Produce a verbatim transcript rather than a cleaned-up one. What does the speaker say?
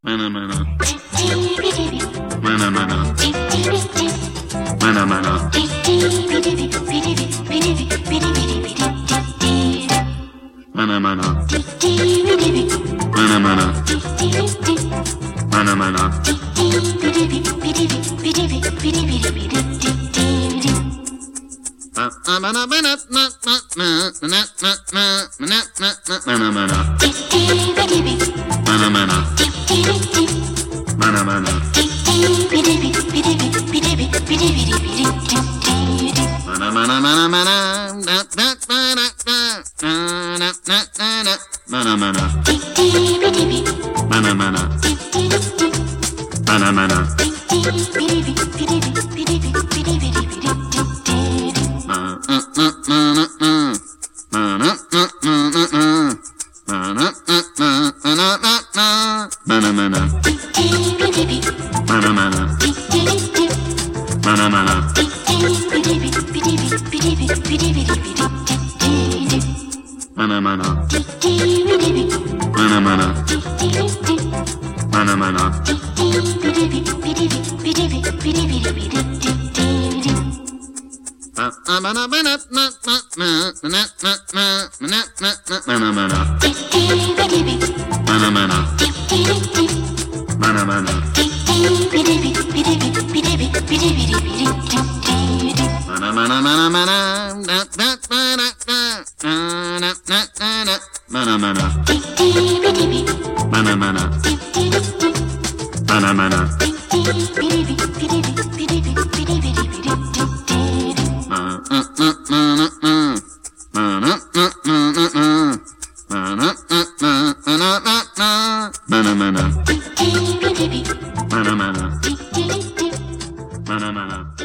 Mana mana. Mana mana. Mana mana. Mana mana. Mana mana. Mana mana. Mana mana. Mana mana. Mana mana. Mana mana. Mana mana mana mana. Mana mana. Mana mana. Mana mana. Mana mana. Mana mana. Mana mana. Mana mana. Mana mana. Mana mana. Mana mana. Mana mana. Mana mana. Mana mana. Mana mana mana mana. Mana mana. Mana mana. Mana mana. Mana mana. Mana mana. Mana mana.